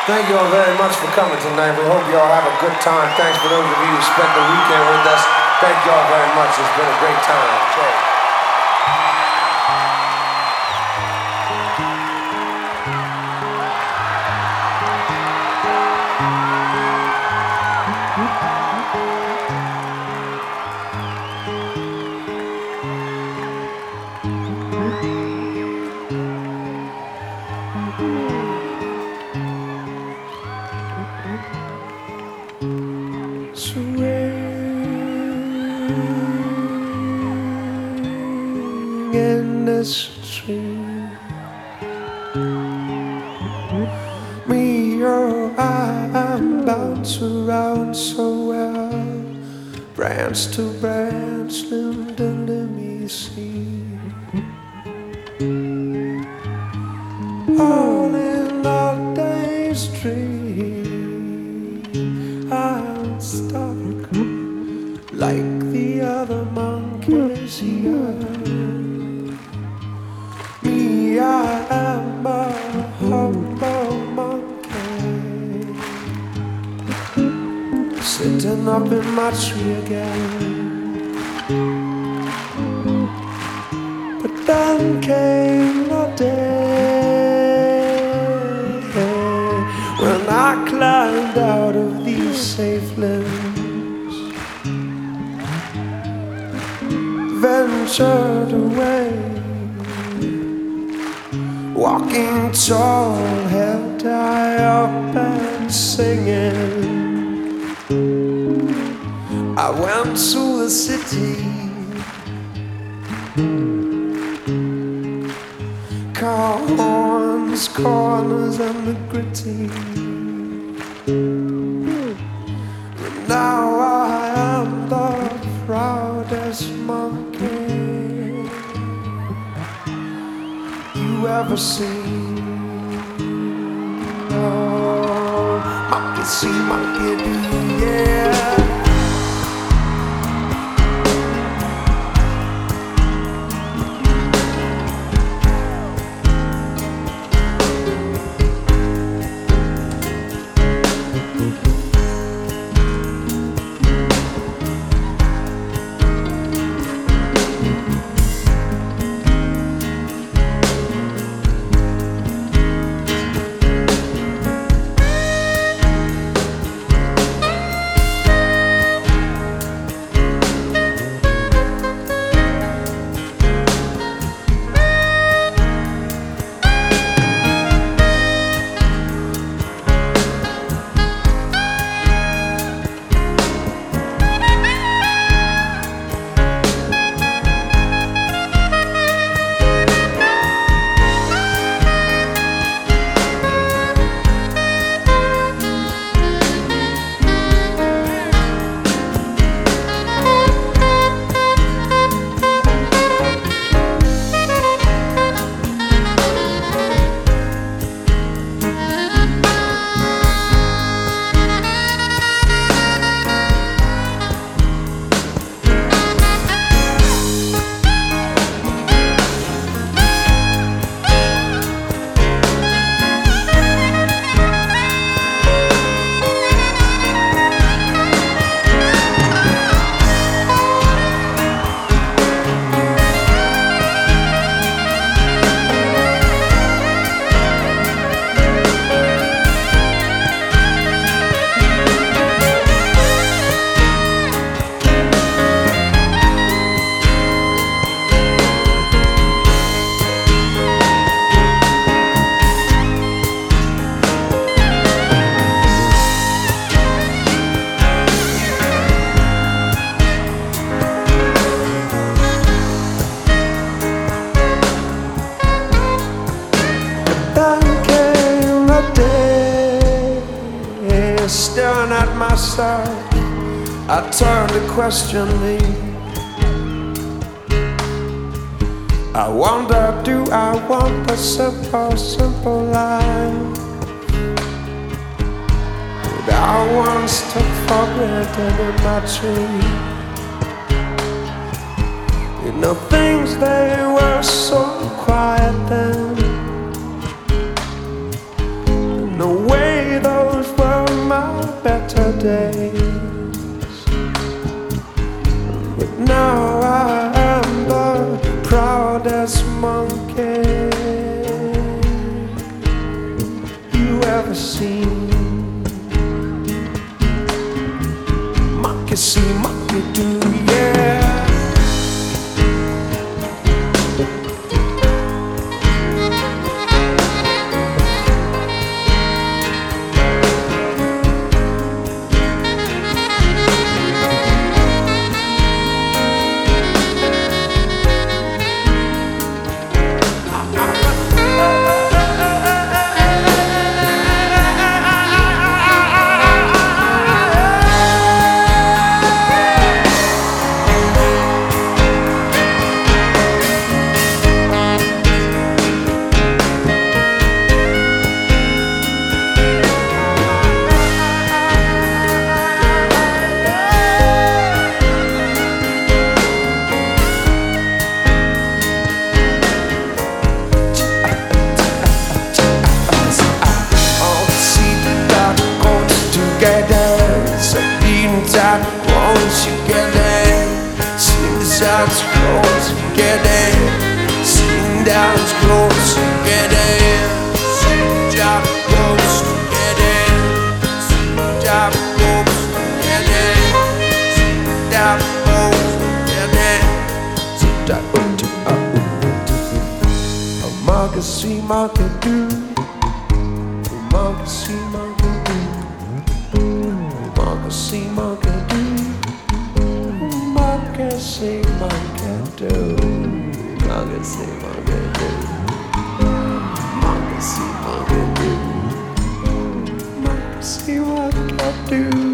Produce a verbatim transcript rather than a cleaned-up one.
Thank you all very much for coming tonight. We hope you all have a good time. Thanks for those of you who spent the weekend with us. Thank you all very much. It's been a great time. Okay. In the stream, me or I, I'm bound to round so well, branch to branch, limb to limb, me see, all in our day's dream. I'm stuck like the other monkeys here. Me, I am a hobo monkey, sitting up in my tree again. But then came the day when I climbed out of these safe limbs, ventured away, walking tall, head high up and singing. I went to the city, car horns, corners and the gritty. And now I am the proudest monkey you ever seen. Oh, monkey see, monkey do, yeah. Staring at myself, I turned to question me. I wonder, do I want a simple, simple life that I once took for granted in my tree? You know, things, they were so quiet then, and the way Monkey see, monkey do. Monkey see, monkey do. Monkey see, monkey do. Monkey see, monkey do. Monkey see, monkey do. Monkey see, monkey do. Monkey see, monkey do.